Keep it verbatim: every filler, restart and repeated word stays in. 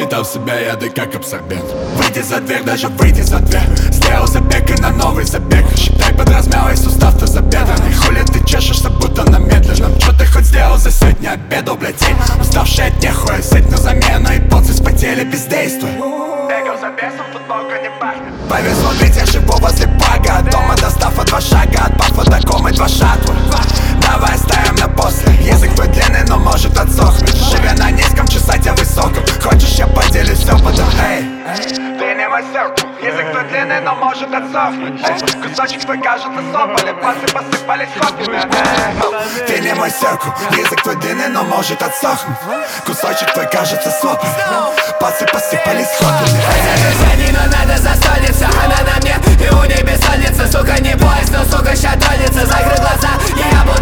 Впитал в себя яды, как абсорбент. Выйди за дверь, даже выйди за дверь. Сделал забег и на новый забег. Считай, подразмял и сустав-то забедренный. Хули ты чешешься, будто на медленном. Чё ты хоть сделал за сегодня обедал, блядь? Уставший от нехуя, сеть на замену. И поцы спотели, бездействуя. Бегал за бесом, футболка не пахнет. Повезло, ведь я живу возле бага. От дома достав по два шага, от пафа до комы два шатва. Давай оставим на после. Язык твой длинный, но может отсохнуть. Живя на низком, чесать я высоком. Хочешь, я поделюсь опытом, эй. Ты не мой сердце. Язык твой длинный, но может отсохнуть. Эй. Кусочек твой кажется соболи. Пасы посыпались хлопьями. Ты не мой сердце. Язык твой длинный, но может отсохнуть. Кусочек твой кажется сопли. Пасы посыпались хлопьями. Движений, но надо застольница. Она на мне, и у ней бессонница. Сука, не поезд, но сука, ща тронется. Закрой глаза, и я буду